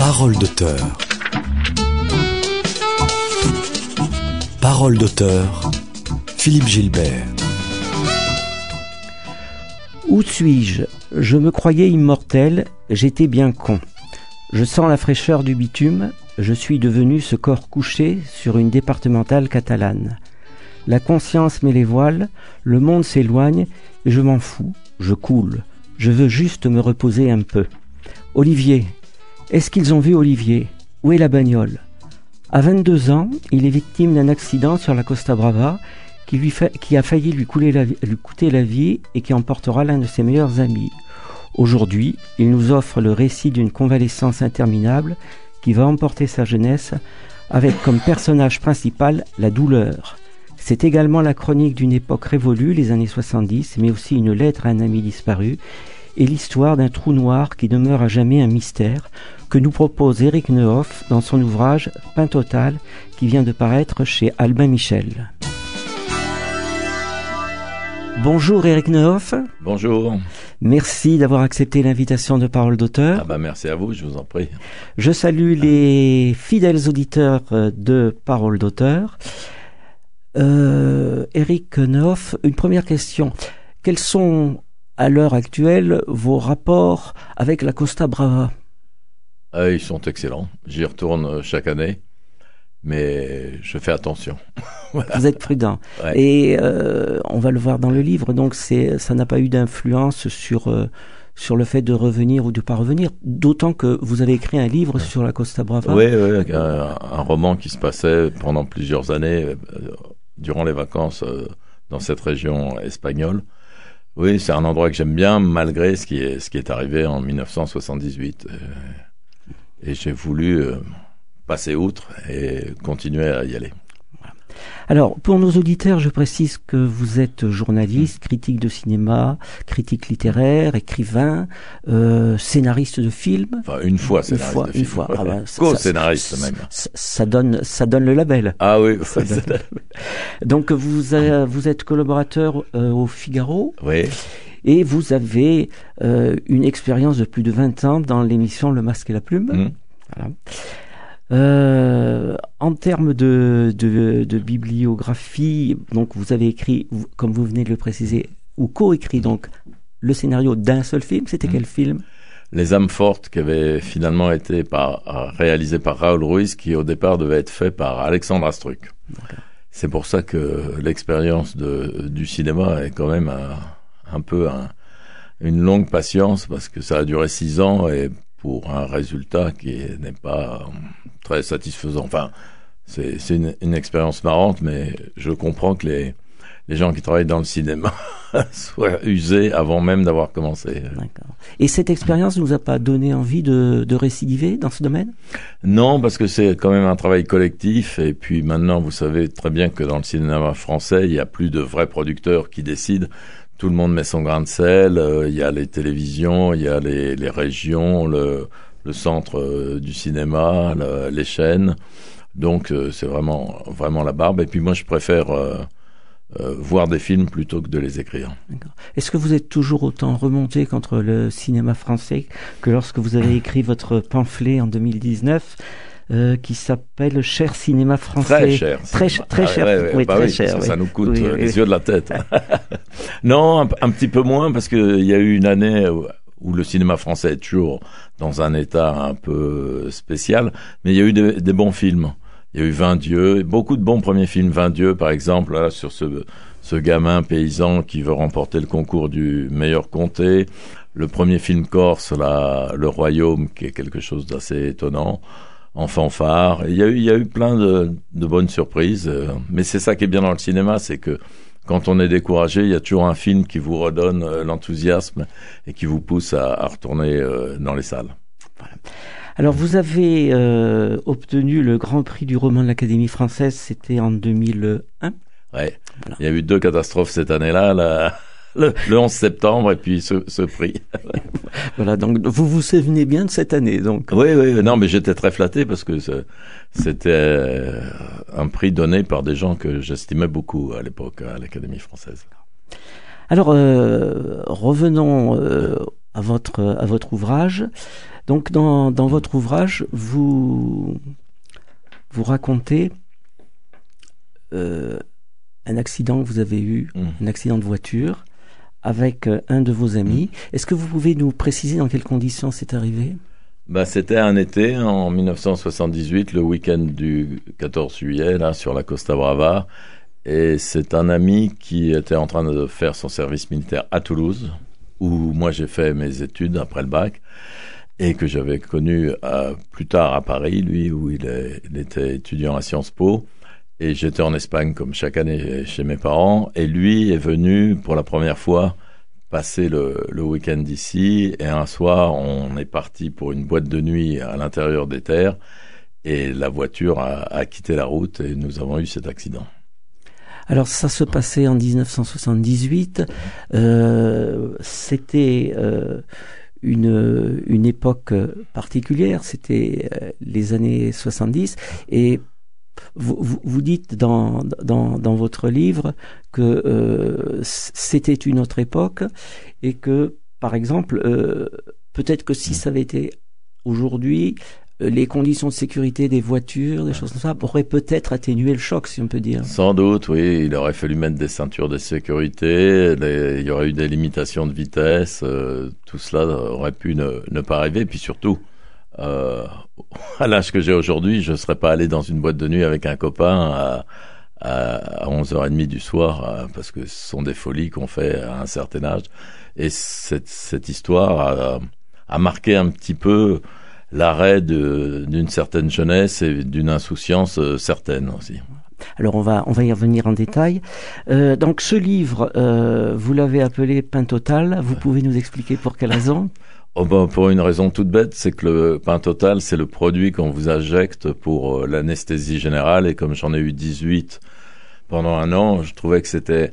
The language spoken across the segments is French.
Parole d'auteur. Parole d'auteur. Philippe Gilbert. Où suis-je ? Je me croyais immortel, j'étais bien con. Je sens la fraîcheur du bitume, je suis devenu ce corps couché sur une départementale catalane. La conscience met les voiles, le monde s'éloigne et je m'en fous, je coule. Je veux juste me reposer un peu. Olivier. Est-ce qu'ils ont vu Olivier ? Où est la bagnole ? À 22 ans, il est victime d'un accident sur la Costa Brava qui a failli lui coûter la vie et qui emportera l'un de ses meilleurs amis. Aujourd'hui, il nous offre le récit d'une convalescence interminable qui va emporter sa jeunesse avec comme personnage principal la douleur. C'est également la chronique d'une époque révolue, les années 70, mais aussi une lettre à un ami disparu et l'histoire d'un trou noir qui demeure à jamais un mystère que nous propose Éric Neuhoff dans son ouvrage Pain Total qui vient de paraître chez Albin Michel. Bonjour Éric Neuhoff. Bonjour. Merci d'avoir accepté l'invitation de Parole d'auteur. Merci à vous, je vous en prie. Je salue les fidèles auditeurs de Parole d'auteur. Éric Neuhoff, une première question. Quels sont à l'heure actuelle vos rapports avec la Costa Brava ? Ils sont excellents. J'y retourne chaque année, mais je fais attention. Voilà. Vous êtes prudent. Ouais. Et on va le voir dans le livre, donc ça n'a pas eu d'influence sur le fait de revenir ou de ne pas revenir, d'autant que vous avez écrit un livre sur la Costa Brava. Oui, un roman qui se passait pendant plusieurs années, durant les vacances, dans cette région espagnole. Oui, c'est un endroit que j'aime bien, malgré ce qui est arrivé en 1978. Et j'ai voulu passer outre et continuer à y aller. Alors, pour nos auditeurs, je précise que vous êtes journaliste, critique de cinéma, critique littéraire, écrivain, scénariste de films. Enfin, une fois scénariste de film. Une fois. Ah ben, co-scénariste même. Ça donne le label. Ah oui. Donc, vous êtes collaborateur au Figaro. Oui. Et vous avez une expérience de plus de 20 ans dans l'émission Le Masque et la Plume. Voilà. En termes de bibliographie, donc vous avez écrit, comme vous venez de le préciser, ou co-écrit donc le scénario d'un seul film. C'était quel film ? Les âmes fortes, qui avait finalement été réalisé par Raoul Ruiz, qui au départ devait être fait par Alexandre Astruc. Okay. C'est pour ça que l'expérience du cinéma est quand même un peu une longue patience, parce que ça a duré 6 ans et pour un résultat qui n'est pas très satisfaisant. Enfin, c'est une expérience marrante, mais je comprends que les gens qui travaillent dans le cinéma soient usés avant même d'avoir commencé. D'accord. Et cette expérience ne vous a pas donné envie de récidiver dans ce domaine ? Non, parce que c'est quand même un travail collectif. Et puis maintenant, vous savez très bien que dans le cinéma français, il n'y a plus de vrais producteurs qui décident. Tout le monde met son grain de sel. Il y a les télévisions, il y a les régions, le centre du cinéma, les chaînes. Donc c'est vraiment la barbe. Et puis moi, je préfère voir des films plutôt que de les écrire. D'accord. Est-ce que vous êtes toujours autant remonté contre le cinéma français que lorsque vous avez écrit votre pamphlet en 2019 qui s'appelle Cher cinéma français? Très cher. Très cher. Oui, très cher. Ça nous coûte les yeux de la tête. Non, un petit peu moins, parce qu'il y a eu une année où le cinéma français est toujours dans un état un peu spécial, mais il y a eu des bons films. Il y a eu 20 dieux, beaucoup de bons premiers films. 20 dieux, par exemple, là, sur ce gamin paysan qui veut remporter le concours du meilleur comté. Le premier film corse, là, Le Royaume, qui est quelque chose d'assez étonnant. En fanfare. Il y a eu plein de bonnes surprises. Mais c'est ça qui est bien dans le cinéma, c'est que quand on est découragé, il y a toujours un film qui vous redonne l'enthousiasme et qui vous pousse à retourner dans les salles. Voilà. Alors, vous avez obtenu le Grand Prix du roman de l'Académie française, c'était en 2001. Ouais. Voilà. Il y a eu 2 catastrophes cette année-là, le 11 septembre et puis ce prix. Voilà, donc vous vous souvenez bien de cette année, donc. Oui, non, mais j'étais très flatté parce que c'était un prix donné par des gens que j'estimais beaucoup à l'époque à l'Académie française. Alors, revenons à votre ouvrage. Donc dans votre ouvrage, vous racontez un accident que vous avez eu, un accident de voiture avec un de vos amis. Est-ce que vous pouvez nous préciser dans quelles conditions c'est arrivé ? C'était un été en 1978, le week-end du 14 juillet, là, sur la Costa Brava. Et c'est un ami qui était en train de faire son service militaire à Toulouse, où moi j'ai fait mes études après le bac, et que j'avais connu plus tard à Paris, lui, où il était étudiant à Sciences Po. Et j'étais en Espagne, comme chaque année, chez mes parents. Et lui est venu pour la première fois passer le week-end ici. Et un soir, on est parti pour une boîte de nuit à l'intérieur des terres. Et la voiture a quitté la route et nous avons eu cet accident. Alors ça se passait en 1978. C'était une époque particulière. C'était les années 70. Et vous dites dans votre livre que c'était une autre époque et que, par exemple, peut-être que si ça avait été aujourd'hui, les conditions de sécurité des voitures, des choses comme ça, auraient peut-être atténué le choc, si on peut dire. Sans doute, oui. Il aurait fallu mettre des ceintures de sécurité, il y aurait eu des limitations de vitesse, tout cela aurait pu ne pas arriver. Et puis surtout, à l'âge que j'ai aujourd'hui, je ne serais pas allé dans une boîte de nuit avec un copain à 11h30 du soir, parce que ce sont des folies qu'on fait à un certain âge. Et cette histoire a marqué un petit peu l'arrêt d'une certaine jeunesse et d'une insouciance certaine aussi. Alors on va y revenir en détail. Donc ce livre, vous l'avez appelé Pain Total. Vous pouvez nous expliquer pour quelle raison ? Pour une raison toute bête, c'est que le Pain Total, c'est le produit qu'on vous injecte pour l'anesthésie générale. Et comme j'en ai eu 18 pendant un an, je trouvais que c'était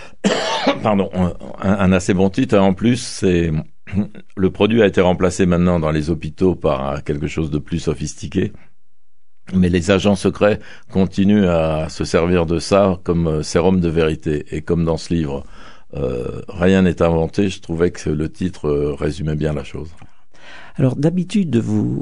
un assez bon titre. Et en plus, le produit a été remplacé maintenant dans les hôpitaux par quelque chose de plus sophistiqué. Mais les agents secrets continuent à se servir de ça comme sérum de vérité. Et comme dans ce livre, rien n'est inventé, je trouvais que le titre résumait bien la chose. Alors d'habitude,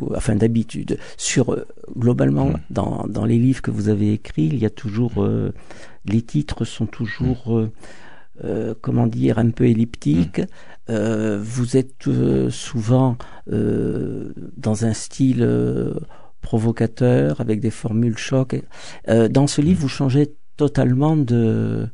globalement, dans les livres que vous avez écrits, il y a toujours, les titres sont toujours, un peu elliptiques. Vous êtes souvent dans un style provocateur, avec des formules choc. Dans ce livre, vous changez totalement de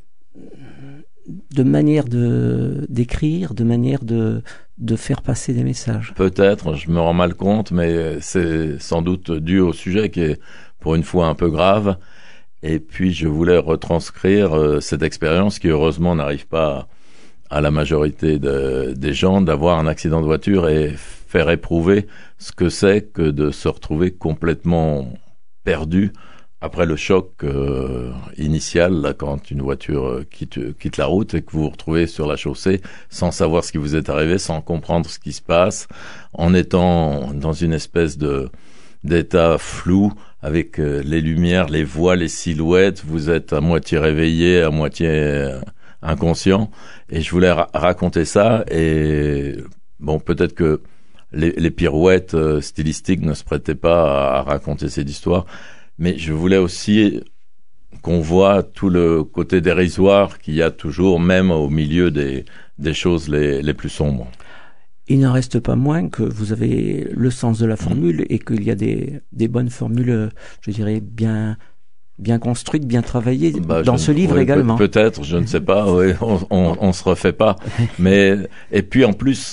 manière d'écrire, de manière de faire passer des messages. Peut-être, je me rends mal compte, mais c'est sans doute dû au sujet qui est pour une fois un peu grave. Et puis je voulais retranscrire cette expérience qui heureusement n'arrive pas à la majorité des gens, d'avoir un accident de voiture et faire éprouver ce que c'est que de se retrouver complètement perdu après le choc initial, là, quand une voiture quitte la route et que vous vous retrouvez sur la chaussée sans savoir ce qui vous est arrivé, sans comprendre ce qui se passe, en étant dans une espèce d'état flou avec les lumières, les voix, les silhouettes. Vous êtes à moitié réveillé, à moitié inconscient. Et je voulais raconter ça. Et bon, peut-être que les pirouettes stylistiques ne se prêtaient pas à raconter cette histoire. Mais je voulais aussi qu'on voit tout le côté dérisoire qu'il y a toujours, même au milieu des choses les plus sombres. Il n'en reste pas moins que vous avez le sens de la formule et qu'il y a des bonnes formules, je dirais, bien construites, bien travaillées dans ce livre également. Peut-être, je ne sais pas, oui, on se refait pas. Mais, et puis en plus,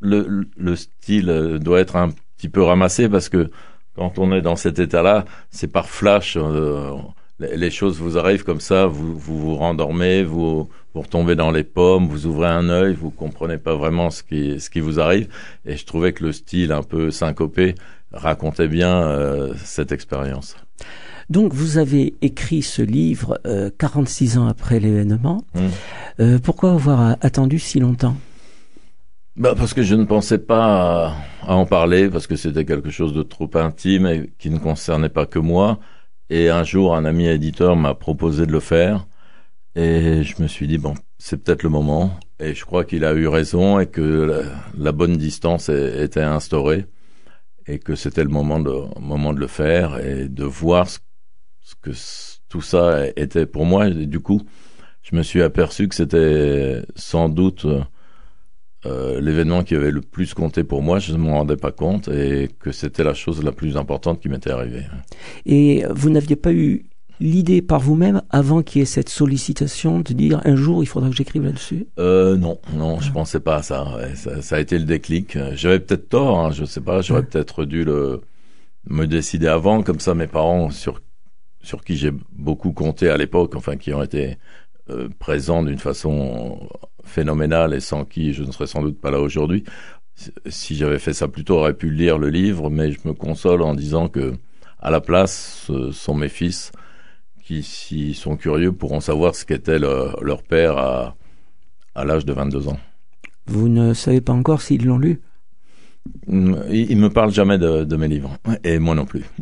le style doit être un petit peu ramassé parce que quand on est dans cet état-là, c'est par flash, les choses vous arrivent comme ça, vous rendormez, vous retombez dans les pommes, vous ouvrez un œil, vous comprenez pas vraiment ce qui vous arrive. Et je trouvais que le style un peu syncopé racontait bien cette expérience. Donc vous avez écrit ce livre 46 ans après l'événement. Pourquoi avoir attendu si longtemps ? Parce que je ne pensais pas à en parler, parce que c'était quelque chose de trop intime et qui ne concernait pas que moi. Et un jour, un ami éditeur m'a proposé de le faire. Et je me suis dit, bon, c'est peut-être le moment. Et je crois qu'il a eu raison et que la bonne distance était instaurée et que c'était le moment de le faire et de voir ce que tout ça était pour moi. Et du coup, je me suis aperçu que c'était sans doute l'événement qui avait le plus compté pour moi. Je ne m'en rendais pas compte et que c'était la chose la plus importante qui m'était arrivée. Et vous n'aviez pas eu l'idée par vous-même, avant qu'il y ait cette sollicitation, de dire un jour il faudra que j'écrive là-dessus? Non, je pensais pas à ça. Ouais, ça a été le déclic. J'avais peut-être tort, hein, je sais pas. J'aurais peut-être dû me décider avant, comme ça mes parents, sur qui j'ai beaucoup compté à l'époque, enfin qui ont été présents d'une façon phénoménale et sans qui je ne serais sans doute pas là aujourd'hui. Si j'avais fait ça plus tôt, j'aurais pu lire le livre, mais je me console en disant que à la place, ce sont mes fils qui, s'ils sont curieux, pourront savoir ce qu'était leur père à l'âge de 22 ans. Vous ne savez pas encore s'ils l'ont lu? Ils me parlent jamais de mes livres, et moi non plus.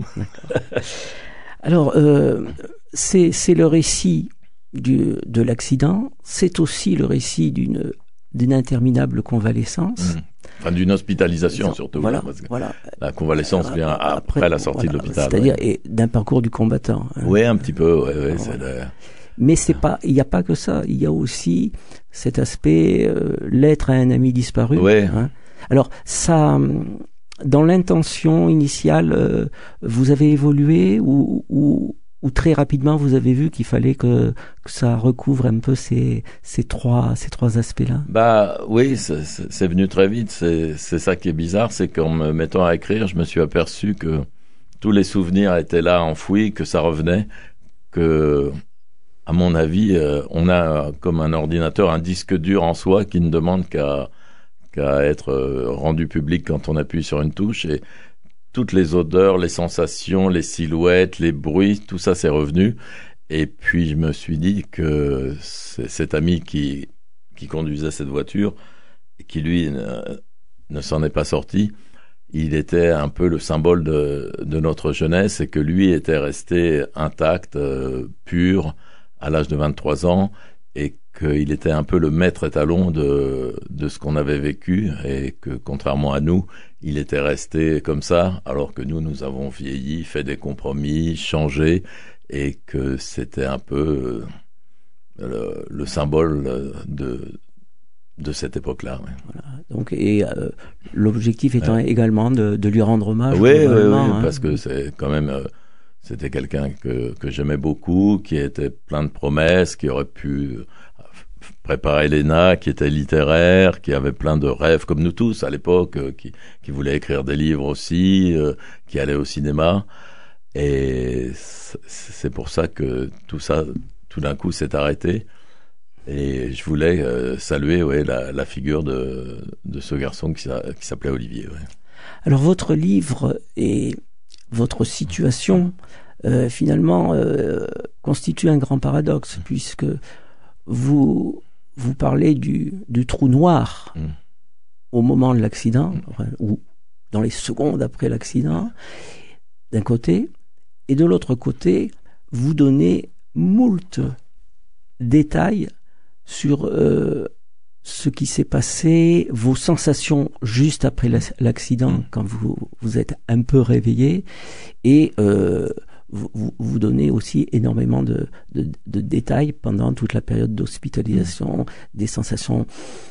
Alors, c'est le récit de l'accident, c'est aussi le récit d'une interminable convalescence. Enfin, d'une hospitalisation surtout. Voilà. La convalescence vient après la sortie de l'hôpital. C'est-à-dire et d'un parcours du combattant. Hein. Oui, un petit peu. Ouais, Mais il n'y a pas que ça. Il y a aussi cet aspect l'être à un ami disparu. Ouais. Hein. Alors ça, dans l'intention initiale, vous avez évolué ou très rapidement vous avez vu qu'il fallait que ça recouvre un peu ces trois aspects-là? Bah oui, c'est venu très vite. C'est ça qui est bizarre, c'est qu'en me mettant à écrire, je me suis aperçu que tous les souvenirs étaient là, enfouis, que ça revenait, que à mon avis, on a comme un ordinateur un disque dur en soi qui ne demande qu'à être rendu public quand on appuie sur une touche, et toutes les odeurs, les sensations, les silhouettes, les bruits, tout ça c'est revenu. Et puis je me suis dit que cet ami qui conduisait cette voiture, et qui lui ne s'en est pas sorti, il était un peu le symbole de notre jeunesse, et que lui était resté intact, pur, à l'âge de 23 ans, et qu'il était un peu le maître étalon de ce qu'on avait vécu, et que contrairement à nous, il était resté comme ça, alors que nous avons vieilli, fait des compromis, changé, et que c'était un peu le symbole de cette époque-là. Ouais. Voilà. Donc, l'objectif étant également de lui rendre hommage. Oui, parce que c'est quand même... c'était quelqu'un que j'aimais beaucoup, qui était plein de promesses, qui aurait pu préparer l'ENA, qui était littéraire, qui avait plein de rêves, comme nous tous à l'époque, qui voulait écrire des livres aussi, qui allait au cinéma. Et c'est pour ça que tout ça, tout d'un coup, s'est arrêté. Et je voulais saluer la figure de ce garçon qui s'appelait Olivier. Ouais. Alors, votre livre et votre situation, finalement, constitue un grand paradoxe, puisque vous parlez du trou noir au moment de l'accident, ou dans les secondes après l'accident, d'un côté, et de l'autre côté, vous donnez moult détails sur ce qui s'est passé, vos sensations juste après l'accident, quand vous êtes un peu réveillé, et vous donnez aussi énormément de détails pendant toute la période d'hospitalisation, des sensations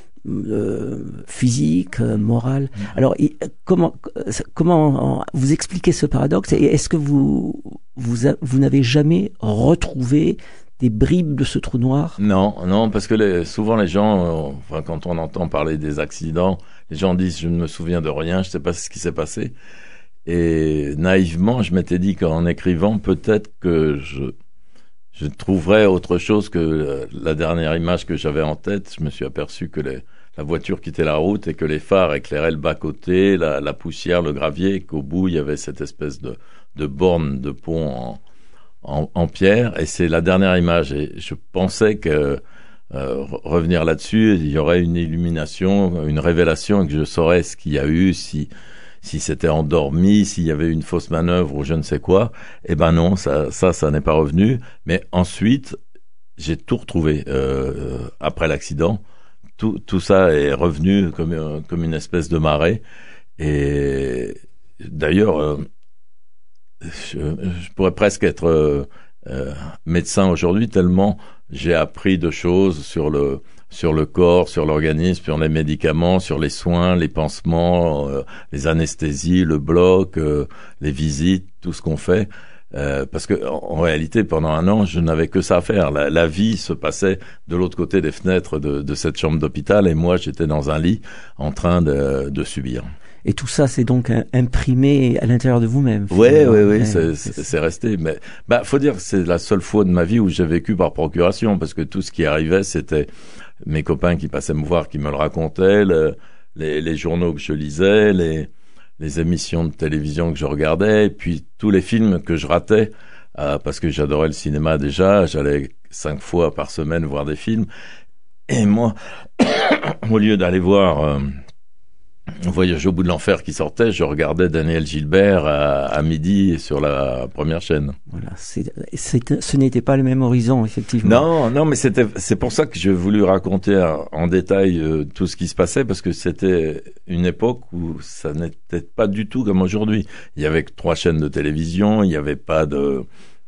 physiques, morales. Alors, comment vous expliquez ce paradoxe, et est-ce que vous n'avez jamais retrouvé des bribes de ce trou noir? Non, parce que souvent les gens, quand on entend parler des accidents, les gens disent « je ne me souviens de rien, je ne sais pas ce qui s'est passé ». Et naïvement, je m'étais dit qu'en écrivant, peut-être que je trouverais autre chose que la dernière image que j'avais en tête. Je me suis aperçu que la voiture quittait la route et que les phares éclairaient le bas-côté, la poussière, le gravier, et qu'au bout, il y avait cette espèce de borne de pont en pierre. Et c'est la dernière image. Et je pensais que revenir là-dessus, il y aurait une illumination, une révélation, et que je saurais ce qu'il y a eu, si c'était endormi, s'il y avait une fausse manœuvre ou je ne sais quoi. Eh ben non, ça n'est pas revenu. Mais ensuite, j'ai tout retrouvé après l'accident. tout ça est revenu comme une espèce de marée. Et d'ailleurs, je pourrais presque être médecin aujourd'hui, tellement j'ai appris de choses sur le corps, sur l'organisme, sur les médicaments, sur les soins, les pansements, les anesthésies, le bloc, les visites, tout ce qu'on fait. Parce que en réalité, pendant un an, je n'avais que ça à faire. La vie se passait de l'autre côté des fenêtres de cette chambre d'hôpital, et moi, j'étais dans un lit en train de subir. Et tout ça, c'est donc imprimé à l'intérieur de vous-même. Oui, c'est resté. Mais faut dire que c'est la seule fois de ma vie où j'ai vécu par procuration, parce que tout ce qui arrivait, c'était mes copains qui passaient me voir, qui me le racontaient, les journaux que je lisais, les émissions de télévision que je regardais, et puis tous les films que je ratais, parce que j'adorais le cinéma déjà. J'allais 5 fois par semaine voir des films. Et moi, au lieu d'aller voir Voyage au bout de l'enfer qui sortait, je regardais Daniel Gilbert à midi sur la première chaîne. Voilà, ce n'était pas le même horizon, effectivement. Non, mais c'est pour ça que j'ai voulu raconter en détail tout ce qui se passait, parce que c'était une époque où ça n'était pas du tout comme aujourd'hui. Il y avait que 3 chaînes de télévision, il n'y avait pas de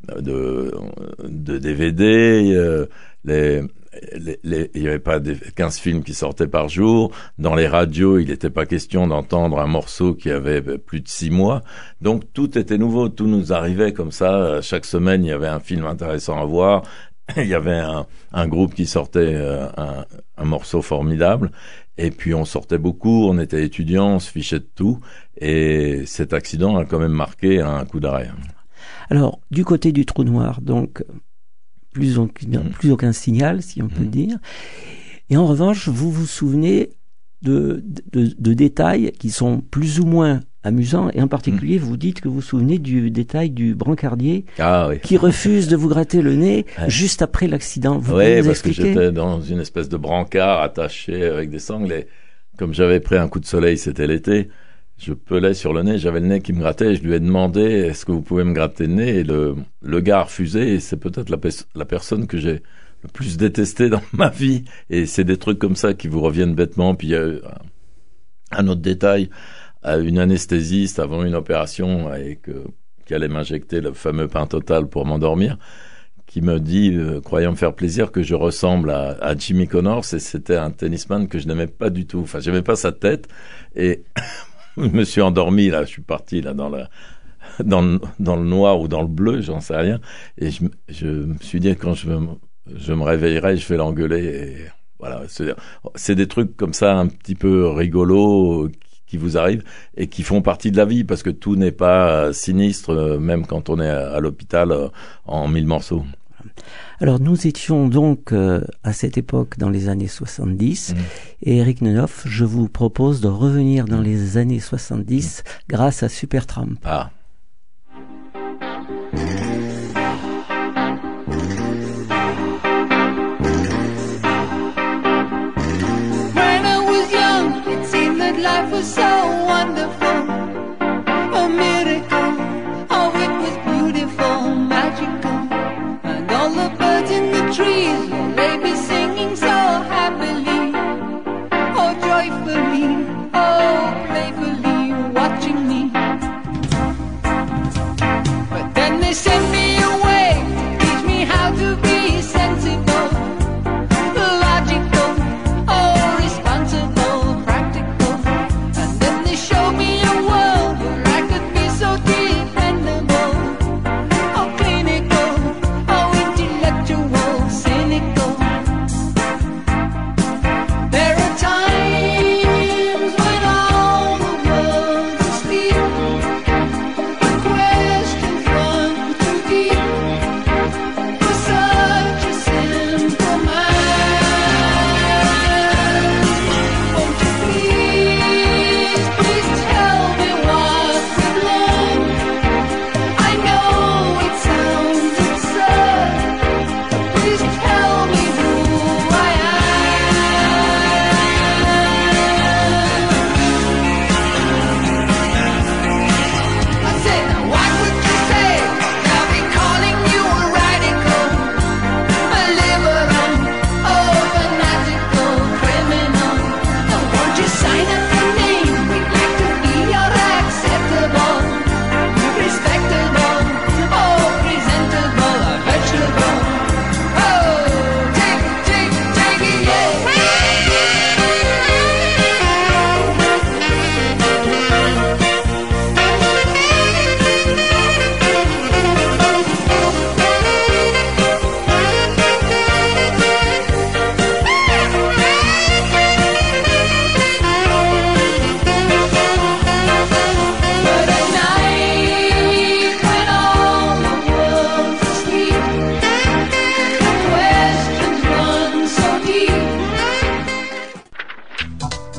DVD, il n'y avait pas 15 films qui sortaient par jour. Dans les radios, il n'était pas question d'entendre un morceau qui avait plus de 6 mois. Donc tout était nouveau, tout nous arrivait comme ça. Chaque semaine, il y avait un film intéressant à voir. Il y avait un groupe qui sortait un morceau formidable. Et puis on sortait beaucoup, on était étudiants, on se fichait de tout. Et cet accident a quand même marqué un coup d'arrêt. Alors, du côté du trou noir, donc, plus aucun signal, si on peut dire. Et en revanche, vous vous souvenez de détails qui sont plus ou moins amusants, et en particulier, vous dites que vous vous souvenez du détail du brancardier qui refuse de vous gratter le nez juste après l'accident. Vous pouvez nous expliquer ? Que j'étais dans une espèce de brancard attaché avec des sangles, et comme j'avais pris un coup de soleil, c'était l'été, je pelais sur le nez, j'avais le nez qui me grattait, et je lui ai demandé, est-ce que vous pouvez me gratter le nez? Et le gars a refusé, et c'est peut-être la personne que j'ai le plus détestée dans ma vie. Et c'est des trucs comme ça qui vous reviennent bêtement. Puis il y a un autre détail, une anesthésiste avant une opération qui allait m'injecter le fameux Pentotal pour m'endormir, qui me dit, croyant me faire plaisir, que je ressemble à Jimmy Connors, et c'était un tennisman que je n'aimais pas du tout. Enfin, j'aimais pas sa tête, et je me suis endormi, là, je suis parti là dans le noir ou dans le bleu, j'en sais rien, et je me suis dit, quand je me réveillerai, je vais l'engueuler, et voilà. C'est des trucs comme ça, un petit peu rigolos, qui vous arrivent et qui font partie de la vie, parce que tout n'est pas sinistre, même quand on est à l'hôpital en 1000 morceaux. Alors nous étions donc à cette époque dans les années 70 et Eric Nenhoff, je vous propose de revenir dans les années 70 grâce à Supertramp. Ah. When I was young, it seemed that life was so wonderful, a miracle. Oh, it was beautiful, magical. All the birds in the trees, they be singing so happily, oh joyfully, oh playfully, watching me. But then they sent me away to teach me how to be sensible, logical, oh responsible, practical. And then they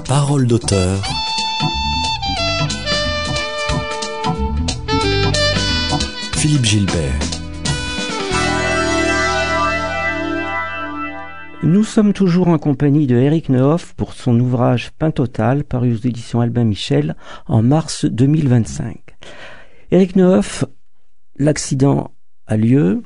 Parole d'auteur. Philippe Gilbert. Nous sommes toujours en compagnie de Éric Neuhoff pour son ouvrage Pain Total, paru aux éditions Albin Michel en mars 2025. Éric Neuhoff, l'accident a lieu.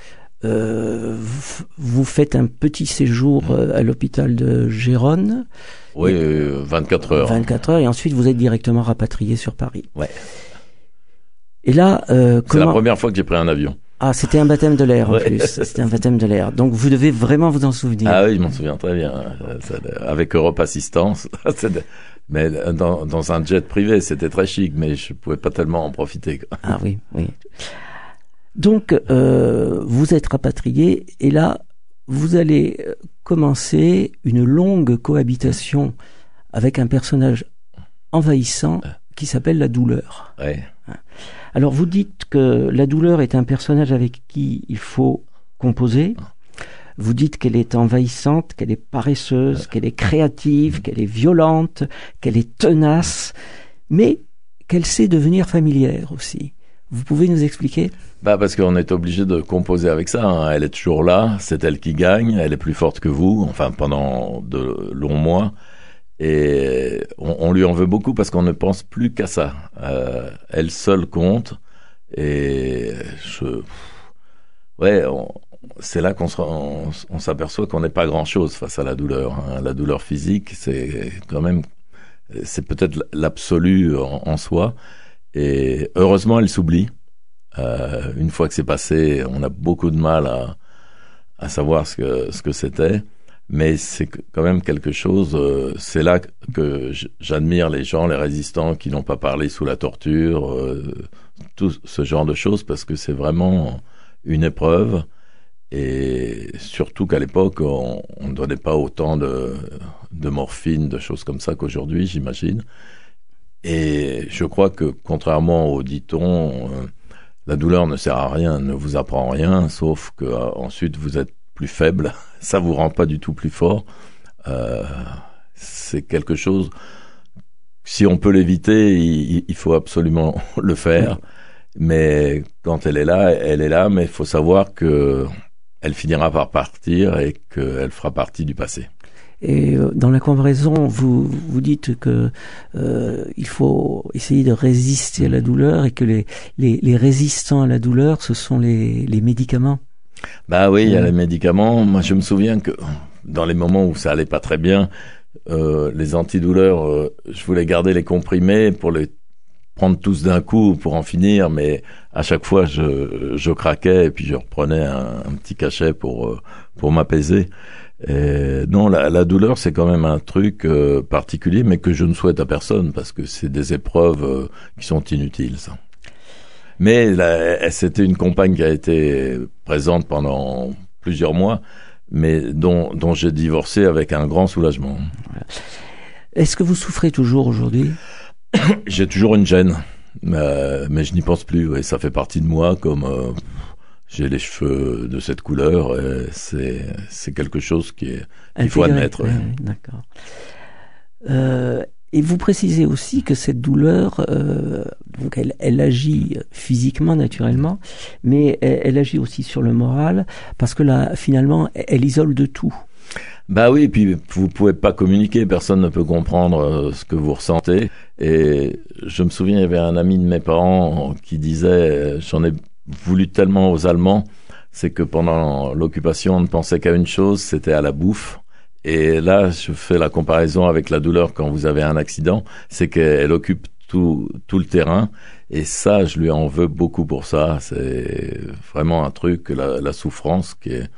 Vous faites un petit séjour à l'hôpital de Gérone. Oui, 24 heures. 24 heures, et ensuite vous êtes directement rapatrié sur Paris. Ouais. Et là, C'est la première fois que j'ai pris un avion. Ah, c'était un baptême de l'air en Ouais. plus. C'était un baptême de l'air. Donc vous devez vraiment vous en souvenir. Ah oui, je m'en souviens très bien. Avec Europe Assistance. Mais dans un jet privé, c'était très chic, mais je pouvais pas tellement en profiter, quoi. Ah oui, oui. Donc, vous êtes rapatrié et là, vous allez commencer une longue cohabitation avec un personnage envahissant qui s'appelle la douleur. Ouais. Alors, vous dites que la douleur est un personnage avec qui il faut composer. Vous dites qu'elle est envahissante, qu'elle est paresseuse, qu'elle est créative, qu'elle est violente, qu'elle est tenace, mais qu'elle sait devenir familière aussi. Vous pouvez nous expliquer ? Parce qu'on est obligé de composer avec ça, hein. Elle est toujours là, c'est elle qui gagne, elle est plus forte que vous, enfin pendant de longs mois. Et on lui en veut beaucoup parce qu'on ne pense plus qu'à ça. Elle seule compte. Et c'est là on s'aperçoit qu'on n'est pas grand-chose face à la douleur, hein. La douleur physique, c'est quand même, c'est peut-être l'absolu en soi. Et heureusement, elle s'oublie. Une fois que c'est passé, on a beaucoup de mal à savoir ce que c'était. Mais c'est quand même quelque chose, c'est là que j'admire les gens, les résistants qui n'ont pas parlé sous la torture, tout ce genre de choses, parce que c'est vraiment une épreuve. Et surtout qu'à l'époque, on ne donnait pas autant de morphine, de choses comme ça qu'aujourd'hui, j'imagine. Et je crois que, contrairement au dit-on, la douleur ne sert à rien, ne vous apprend rien, sauf que ensuite vous êtes plus faible. Ça vous rend pas du tout plus fort. C'est quelque chose. Si on peut l'éviter, il faut absolument le faire. Mais quand elle est là. Mais il faut savoir que elle finira par partir et qu'elle fera partie du passé. Et dans la comparaison, vous dites que il faut essayer de résister à la douleur et que les résistants à la douleur, ce sont les médicaments. Oui, il y a les médicaments. Moi, je me souviens que dans les moments où ça allait pas très bien, les antidouleurs, je voulais garder les comprimés pour les prendre tous d'un coup pour en finir, mais à chaque fois je craquais et puis je reprenais un petit cachet pour m'apaiser. Non, la douleur, c'est quand même un truc particulier, mais que je ne souhaite à personne parce que c'est des épreuves qui sont inutiles, ça. Mais c'était une compagne qui a été présente pendant plusieurs mois, mais dont j'ai divorcé avec un grand soulagement. Est-ce que vous souffrez toujours aujourd'hui ? J'ai toujours une gêne, mais je n'y pense plus. Ouais, ça fait partie de moi, comme j'ai les cheveux de cette couleur. C'est quelque chose qu'il faut admettre. Ouais. D'accord. Et vous précisez aussi que cette douleur, donc elle agit physiquement naturellement, mais elle agit aussi sur le moral, parce que là, finalement, elle isole de tout. Oui, et puis vous pouvez pas communiquer, personne ne peut comprendre ce que vous ressentez. Et je me souviens, il y avait un ami de mes parents qui disait, j'en ai voulu tellement aux Allemands, c'est que pendant l'occupation, on ne pensait qu'à une chose, c'était à la bouffe. Et là, je fais la comparaison avec la douleur quand vous avez un accident, c'est qu'elle occupe tout le terrain. Et ça, je lui en veux beaucoup pour ça. C'est vraiment un truc, la souffrance qui est...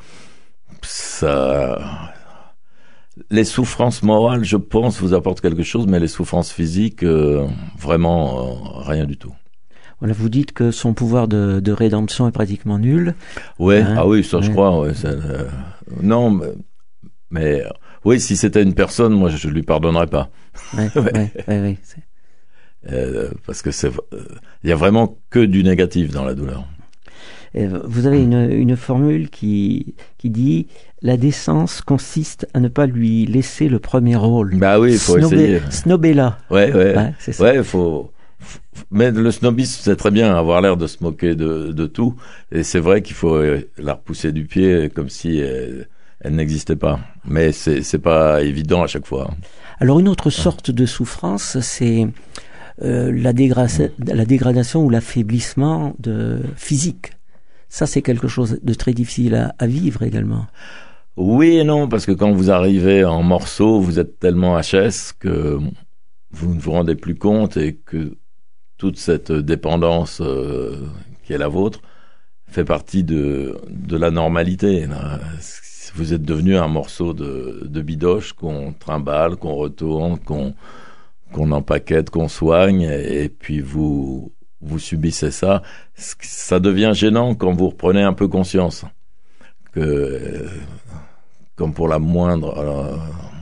ça... Les souffrances morales, je pense, vous apportent quelque chose, mais les souffrances physiques, vraiment, rien du tout. Voilà, vous dites que son pouvoir de rédemption est pratiquement nul. Ouais, ah oui, ça je crois. Ouais, non, mais oui, si c'était une personne, moi je lui pardonnerais pas. Ouais. Parce que il y a vraiment que du négatif dans la douleur. Vous avez une formule qui dit la décence consiste à ne pas lui laisser le premier rôle. Bah oui, il faut essayer. Snobella. Ouais, c'est ça. ouais, mais le snobisme, c'est très bien, avoir l'air de se moquer de tout. Et c'est vrai qu'il faut la repousser du pied comme si elle n'existait pas. Mais c'est pas évident à chaque fois. Alors une autre sorte de souffrance, c'est la dégradation ou l'affaiblissement physique. Ça, c'est quelque chose de très difficile à vivre également. Oui et non, parce que quand vous arrivez en morceaux, vous êtes tellement HS que vous ne vous rendez plus compte et que toute cette dépendance qui est la vôtre fait partie de la normalité. Vous êtes devenu un morceau de bidoche qu'on trimballe, qu'on retourne, qu'on empaquette, qu'on soigne, et puis vous subissez ça. Ça devient gênant quand vous reprenez un peu conscience que, comme pour la moindre,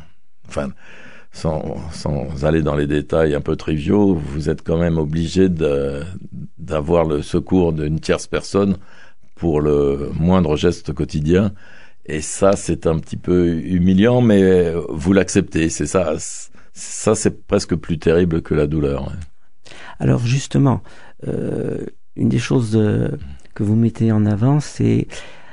sans aller dans les détails un peu triviaux, vous êtes quand même obligé d'avoir le secours d'une tierce personne pour le moindre geste quotidien. Et ça, c'est un petit peu humiliant, mais vous l'acceptez. C'est ça. Ça, c'est presque plus terrible que la douleur. Alors justement, une des choses que vous mettez en avant, c'est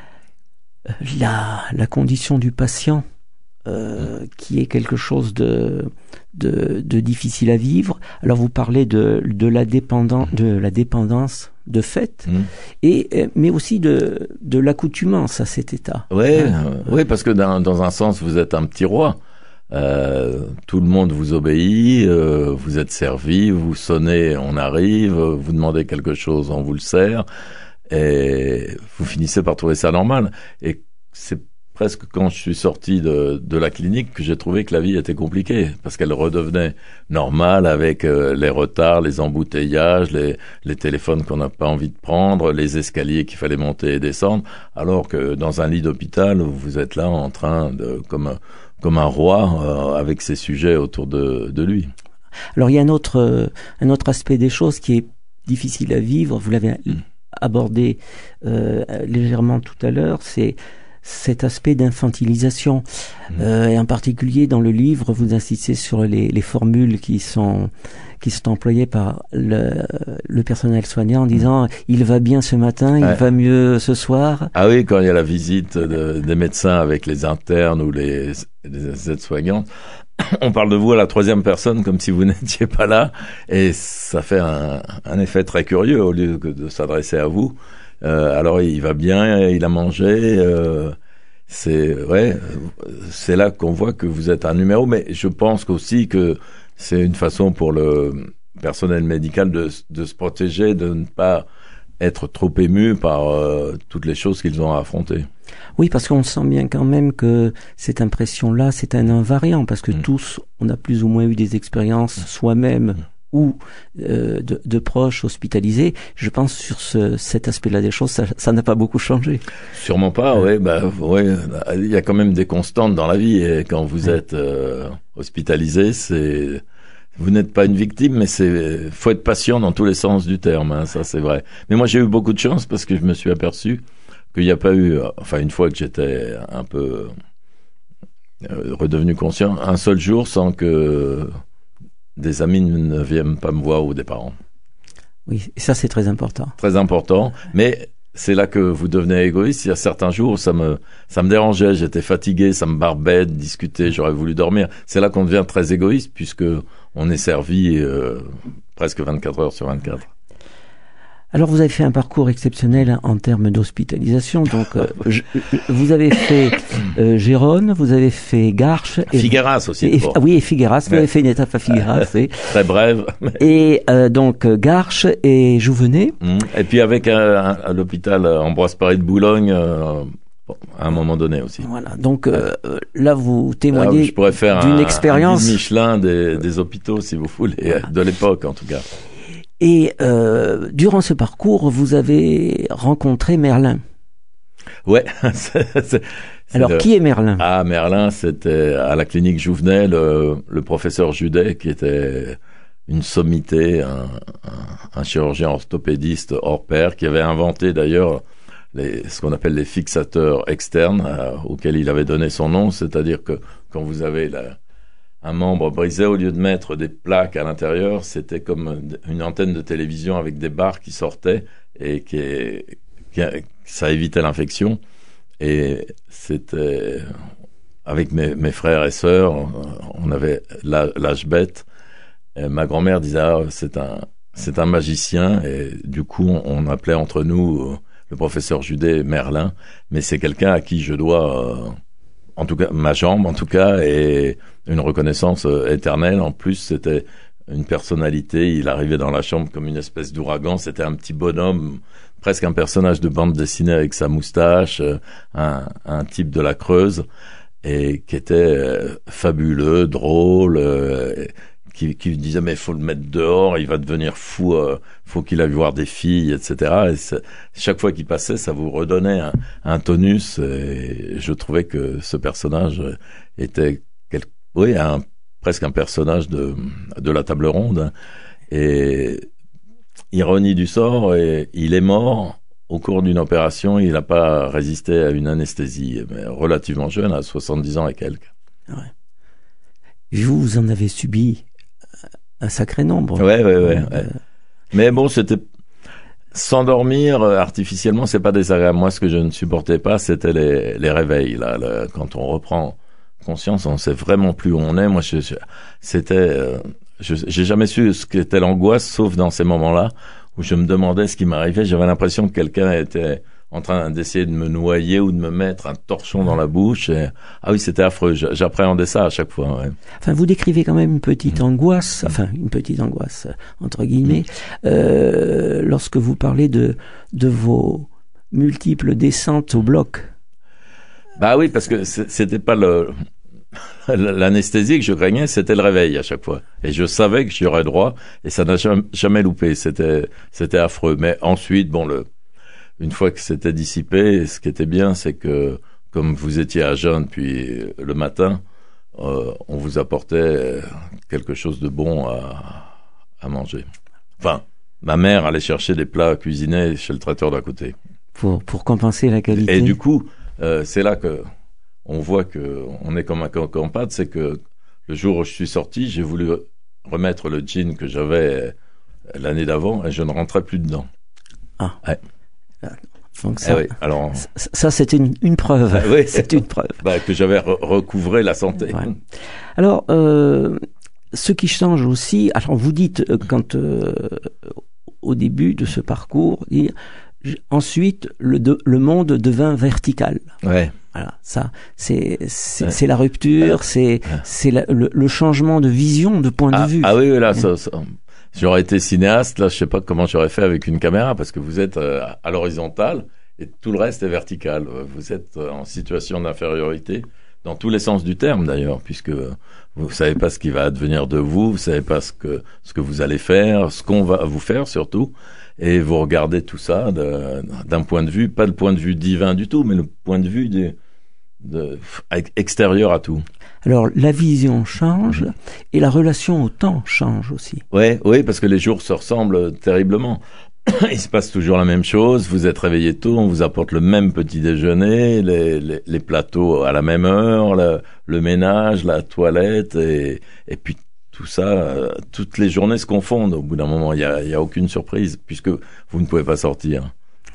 la condition du patient, qui est quelque chose de difficile à vivre. Alors vous parlez de la dépendance de fait, mais aussi de l'accoutumance à cet état. Oui, parce que dans un sens, vous êtes un petit roi. Tout le monde vous obéit, vous êtes servi, vous sonnez, on arrive, vous demandez quelque chose, on vous le sert, et vous finissez par trouver ça normal. Et c'est presque quand je suis sorti de la clinique que j'ai trouvé que la vie était compliquée, parce qu'elle redevenait normale avec les retards, les embouteillages, les téléphones qu'on n'a pas envie de prendre, les escaliers qu'il fallait monter et descendre, alors que dans un lit d'hôpital, vous êtes là en train comme un roi avec ses sujets autour de lui. Alors il y a un autre aspect des choses qui est difficile à vivre, vous l'avez abordé légèrement tout à l'heure, c'est cet aspect d'infantilisation. Et en particulier dans le livre, vous insistez sur les formules qui sont employées par le personnel soignant en disant il va bien ce matin, il va mieux ce soir. Ah oui, quand il y a la visite des médecins avec les internes ou les aides-soignantes, on parle de vous à la troisième personne comme si vous n'étiez pas là, et ça fait un effet très curieux au lieu de s'adresser à vous. Alors il va bien, il a mangé, c'est là qu'on voit que vous êtes un numéro, mais je pense aussi que c'est une façon pour le personnel médical de se protéger, de ne pas être trop ému par toutes les choses qu'ils ont à affronter. Oui, parce qu'on sent bien quand même que cette impression-là, c'est un invariant, parce que tous, on a plus ou moins eu des expériences soi-même ou de proches hospitalisés. Je pense sur cet aspect-là des choses, ça n'a pas beaucoup changé. Sûrement pas, il y a quand même des constantes dans la vie, et quand vous êtes hospitalisé, vous n'êtes pas une victime, mais faut être patient dans tous les sens du terme, ça c'est vrai. Mais moi j'ai eu beaucoup de chance parce que je me suis aperçu qu'il n'y a pas eu, une fois que j'étais un peu redevenu conscient, un seul jour sans que des amis ne viennent pas me voir ou des parents. Oui, et ça c'est très important. Très important, mais c'est là que vous devenez égoïste. Il y a certains jours où ça me dérangeait, j'étais fatigué, ça me barbait de discuter, j'aurais voulu dormir. C'est là qu'on devient très égoïste puisque on est servi presque 24 heures sur 24. Alors vous avez fait un parcours exceptionnel en termes d'hospitalisation. Donc vous avez fait Gérone, vous avez fait Garches, Figueras aussi. Oui, et Figueras. Vous avez fait une étape à Figueras. Très brève. Et donc Garches et Jouvenet. Et puis avec à l'hôpital Ambroise Paré de Boulogne. À un moment donné aussi. Voilà. Donc là, vous témoignez je pourrais faire d'une expérience. Un guide Michelin des hôpitaux, si vous voulez, de l'époque en tout cas. Et durant ce parcours, vous avez rencontré Merlin. Ouais. Alors, qui est Merlin ? Ah, Merlin, c'était à la clinique Jouvenet, le professeur Judet, qui était une sommité, un chirurgien orthopédiste hors pair, qui avait inventé d'ailleurs ce qu'on appelle les fixateurs externes auxquels il avait donné son nom, c'est-à-dire que quand vous avez un membre brisé, au lieu de mettre des plaques à l'intérieur, c'était comme une antenne de télévision avec des barres qui sortaient et ça évitait l'infection. Et c'était avec mes frères et sœurs, on avait l'âge bête. Et ma grand-mère disait c'est un magicien, et du coup on appelait entre nous le professeur Judet Merlin, mais c'est quelqu'un à qui je dois en tout cas ma jambe en tout cas, et une reconnaissance éternelle. En plus c'était une personnalité, il arrivait dans la chambre comme une espèce d'ouragan, c'était un petit bonhomme, presque un personnage de bande dessinée avec sa moustache, un type de la Creuse, et qui était fabuleux, drôle, qui disait mais faut le mettre dehors, il va devenir fou, faut qu'il aille voir des filles, etc. Et chaque fois qu'il passait, ça vous redonnait un tonus, et je trouvais que ce personnage était presque un personnage de la table ronde. Et ironie du sort, et il est mort au cours d'une opération. Il n'a pas résisté à une anesthésie, mais relativement jeune, à 70 ans et quelques. Ouais. Vous en avez subi un sacré nombre. Ouais. Mais bon, c'était s'endormir artificiellement, c'est pas désagréable. Moi, ce que je ne supportais pas, c'était les réveils. Là, quand on reprend conscience, on sait vraiment plus où on est. Moi, j'ai jamais su ce qu'était l'angoisse, sauf dans ces moments-là où je me demandais ce qui m'arrivait. J'avais l'impression que quelqu'un était en train d'essayer de me noyer ou de me mettre un torchon dans la bouche. Ah oui, c'était affreux. J'appréhendais ça à chaque fois. Ouais. Enfin, vous décrivez quand même une petite angoisse, entre guillemets, lorsque vous parlez de vos multiples descentes au bloc. Bah oui, parce que c'était pas l'anesthésie que je craignais, c'était le réveil à chaque fois. Et je savais que j'y aurais droit, et ça n'a jamais loupé. C'était affreux. Mais ensuite, une fois que c'était dissipé, ce qui était bien, c'est que comme vous étiez à jeun depuis le matin, on vous apportait quelque chose de bon à manger. Enfin, ma mère allait chercher des plats cuisinés chez le traiteur d'à côté. Pour compenser la qualité. Et du coup, c'est là que on voit que on est comme un coq en pâte. C'est que le jour où je suis sorti, j'ai voulu remettre le jean que j'avais l'année d'avant, et je ne rentrais plus dedans. Ah. Ouais. Donc ça, oui, alors, ça c'était une preuve. Oui, c'est une preuve. Que j'avais recouvré la santé. Ouais. Alors, ce qui change aussi, alors vous dites quand au début de ce parcours, ensuite le monde devint vertical. Ouais. Voilà, ça c'est la rupture, c'est le changement de vision, de point de vue. Ah oui, là, ça. J'aurais été cinéaste, là, je sais pas comment j'aurais fait avec une caméra, parce que vous êtes à l'horizontale et tout le reste est vertical. Vous êtes en situation d'infériorité dans tous les sens du terme d'ailleurs, puisque vous savez pas ce qui va advenir de vous savez pas ce que vous allez faire, ce qu'on va vous faire surtout, et vous regardez tout ça d'un point de vue, pas le point de vue divin du tout, mais le point de vue extérieur à tout. Alors la vision change et la relation au temps change aussi. Oui, parce que les jours se ressemblent terriblement. Il se passe toujours la même chose. Vous êtes réveillé tôt, on vous apporte le même petit déjeuner, les plateaux à la même heure, le ménage, la toilette, et puis tout ça, toutes les journées se confondent. Au bout d'un moment, il y a aucune surprise puisque vous ne pouvez pas sortir.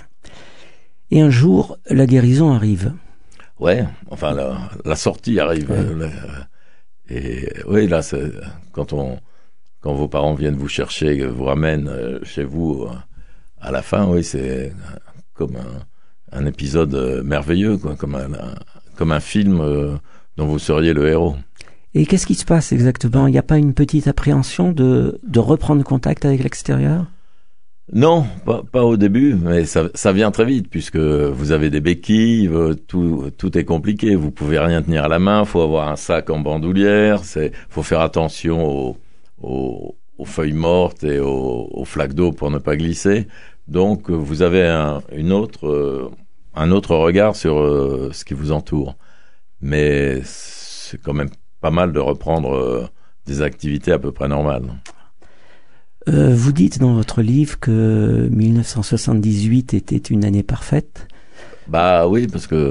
Et un jour, la guérison arrive. Ouais, enfin la sortie arrive. Ouais. Et oui, là, c'est quand vos parents viennent vous chercher, vous ramènent chez vous à la fin, oui, c'est comme un épisode merveilleux, quoi, comme un film dont vous seriez le héros. Et qu'est-ce qui se passe exactement ? Il n'y a pas une petite appréhension de reprendre contact avec l'extérieur ? Non, pas au début, mais ça vient très vite puisque vous avez des béquilles, tout est compliqué. Vous pouvez rien tenir à la main, faut avoir un sac en bandoulière, faut faire attention aux feuilles mortes et aux flaques d'eau pour ne pas glisser. Donc vous avez un autre regard sur ce qui vous entoure. Mais c'est quand même pas mal de reprendre des activités à peu près normales. Vous dites dans votre livre que 1978 était une année parfaite. Bah oui, parce que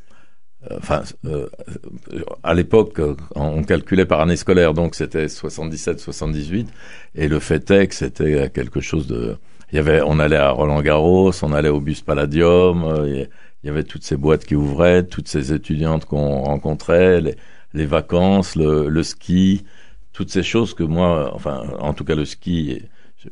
à l'époque, on calculait par année scolaire, donc c'était 77, 78, et le fait est que c'était quelque chose de... on allait à Roland-Garros, on allait au Bus Palladium, il y avait toutes ces boîtes qui ouvraient, toutes ces étudiantes qu'on rencontrait, les vacances, le ski, toutes ces choses que moi, enfin, en tout cas le ski,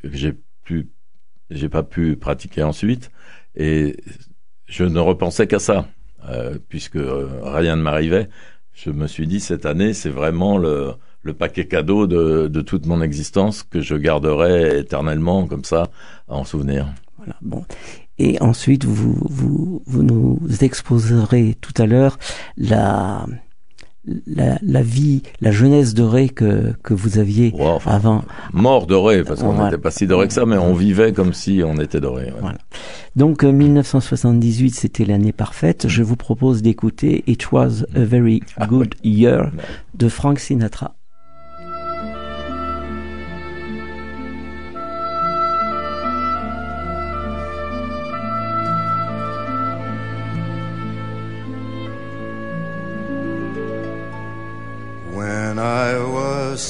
j'ai pas pu pratiquer ensuite, et je ne repensais qu'à ça. Puisque rien ne m'arrivait, je me suis dit cette année c'est vraiment le paquet cadeau de toute mon existence que je garderai éternellement comme ça en souvenir. Voilà, bon. Et ensuite vous nous exposerez tout à l'heure la vie, la jeunesse dorée que vous aviez avant. Mort dorée, parce qu'on voilà. n'était pas si doré que ça, mais on vivait comme si on était doré. Ouais. Voilà. Donc 1978, c'était l'année parfaite. Je vous propose d'écouter It Was a Very Good Year de Frank Sinatra. When I was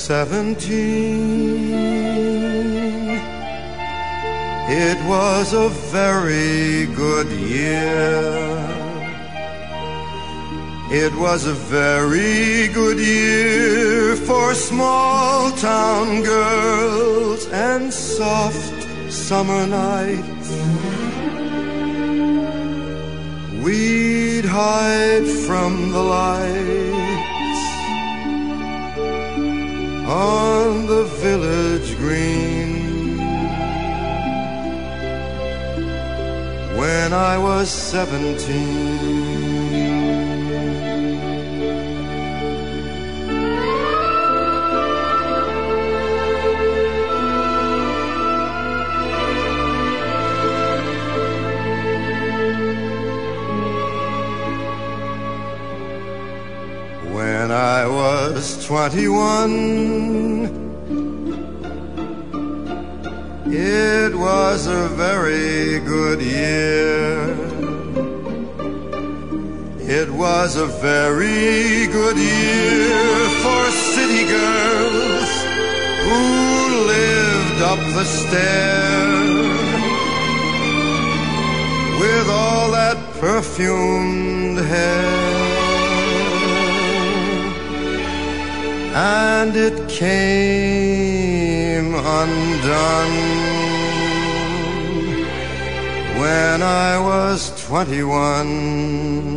17, it was a very good year. It was a very good year for small town girls and soft summer nights. We'd hide from the lights on the village green. When I was 17, when I was 21, it was a very good year. It was a very good year for city girls who lived up the stair with all that perfumed hair. And it came undone when I was 21.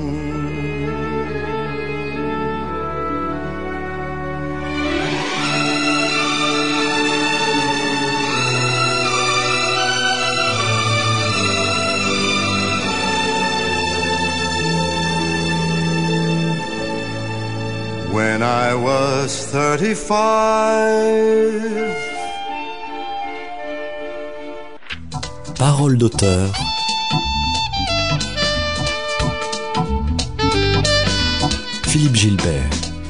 When I was 35. Parole d'auteur. Philippe Gilbert.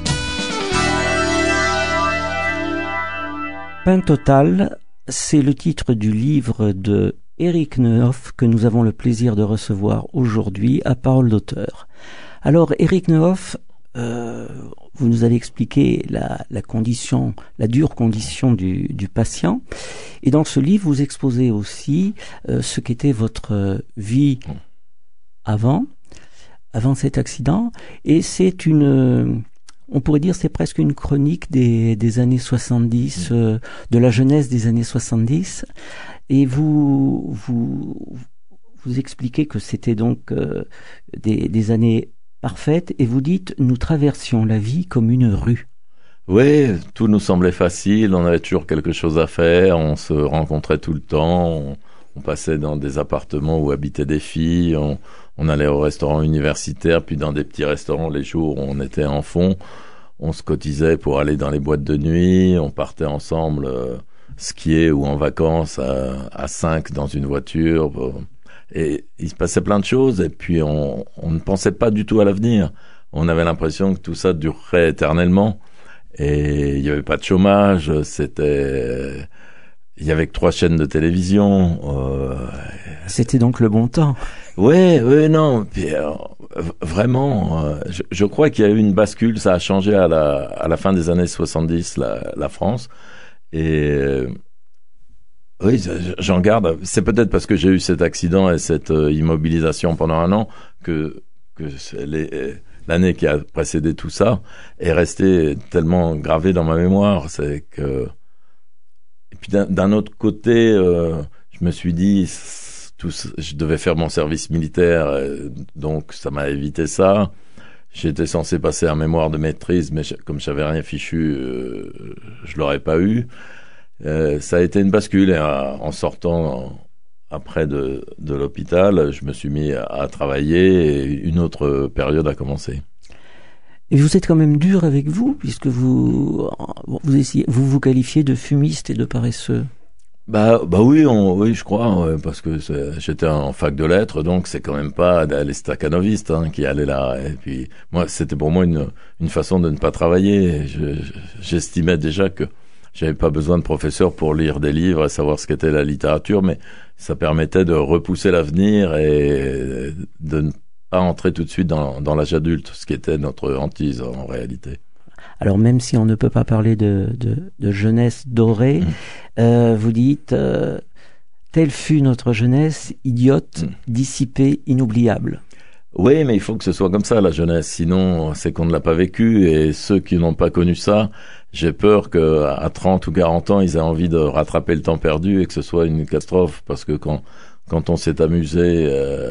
Pain total, c'est le titre du livre de Éric Neuhoff que nous avons le plaisir de recevoir aujourd'hui à Parole d'auteur. Alors Éric Neuhoff, vous nous avez expliqué la dure condition du patient. Et dans ce livre, vous exposez aussi ce qu'était votre vie avant cet accident. Et c'est on pourrait dire, c'est presque une chronique des années 70, de la jeunesse des années 70. Et vous expliquez que c'était donc des années parfaite, et vous dites, nous traversions la vie comme une rue. Oui, tout nous semblait facile, on avait toujours quelque chose à faire, on se rencontrait tout le temps, on passait dans des appartements où habitaient des filles, on allait au restaurant universitaire, puis dans des petits restaurants les jours où on était en fond, on se cotisait pour aller dans les boîtes de nuit, on partait ensemble skier ou en vacances à 5 dans une voiture. Et il se passait plein de choses, et puis on ne pensait pas du tout à l'avenir. On avait l'impression que tout ça durerait éternellement, et il n'y avait pas de chômage, il y avait que 3 chaînes de télévision, C'était donc le bon temps. Ouais, non. Puis, vraiment, je crois qu'il y a eu une bascule. Ça a changé à la fin des années 70, la France. Et oui, j'en garde. C'est peut-être parce que j'ai eu cet accident et cette immobilisation pendant un an que l'année qui a précédé tout ça est restée tellement gravée dans ma mémoire. C'est que. Et puis d'un autre côté, je me suis dit, je devais faire mon service militaire, donc ça m'a évité ça. J'étais censé passer un mémoire de maîtrise, mais comme je n'avais rien fichu, je l'aurais pas eu. Ça a été une bascule. Et en sortant après de l'hôpital, je me suis mis à travailler et une autre période a commencé. Et vous êtes quand même dur avec vous, puisque vous vous qualifiez de fumiste et de paresseux. Bah oui, je crois, ouais, parce que j'étais en fac de lettres, donc c'est quand même pas les stacanoviste qui allaient là. Et puis moi, c'était pour moi une façon de ne pas travailler. J'estimais déjà que j'avais pas besoin de professeur pour lire des livres et savoir ce qu'était la littérature, mais ça permettait de repousser l'avenir et de ne pas entrer tout de suite dans l'âge adulte, ce qui était notre hantise en réalité. Alors même si on ne peut pas parler de jeunesse dorée, vous dites telle fut notre jeunesse, idiote, dissipée, inoubliable. Oui, mais il faut que ce soit comme ça la jeunesse, sinon c'est qu'on ne l'a pas vécu, et ceux qui n'ont pas connu ça, j'ai peur qu'à 30 ou 40 ans, ils aient envie de rattraper le temps perdu et que ce soit une catastrophe, parce que quand on s'est amusé